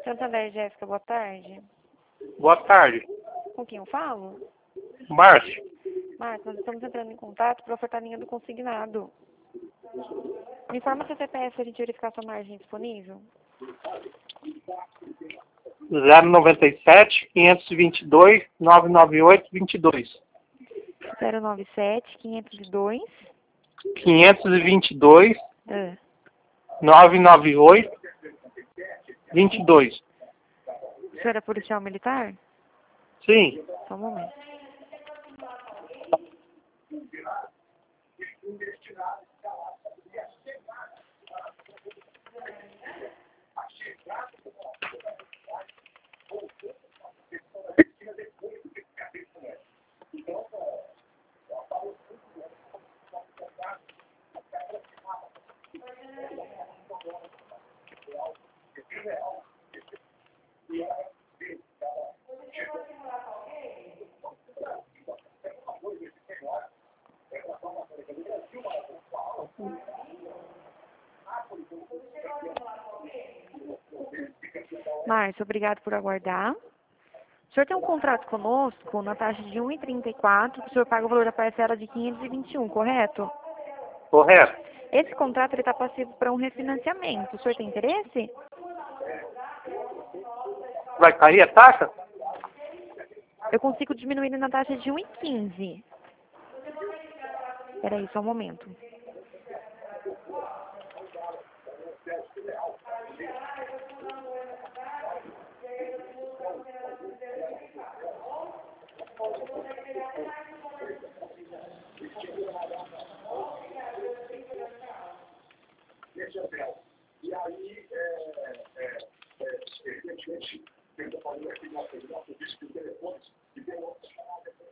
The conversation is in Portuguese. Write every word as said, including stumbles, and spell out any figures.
Santander, Jéssica, boa tarde. Boa tarde. Com quem eu falo? Márcio. Marcos, nós estamos entrando em contato para ofertar a linha do consignado. Me informa seu C P F para a gente verificar sua margem disponível. zero noventa e sete, quinhentos e vinte e dois, novecentos e noventa e oito, vinte e dois. zero nove sete, quinhentos e dois. quinhentos e vinte e dois, Ah, novecentos e noventa e oito, vinte e dois. o senhor é policial militar? Sim. Só um momento. Márcio, obrigado por aguardar. O senhor tem um contrato conosco na taxa de um e trinta e quatro, que o senhor paga o valor da parcela de quinhentos e vinte e um, correto? Correto. Esse contrato está passivo para um refinanciamento. O senhor tem interesse? Vai cair a taxa? Eu consigo diminuir ele na taxa de um e quinze. Espera aí, só um momento. E aí, é, é, é, evidentemente, eu estou falando aqui de uma coisa, nosso disco de telefones, e tem outras chamadas.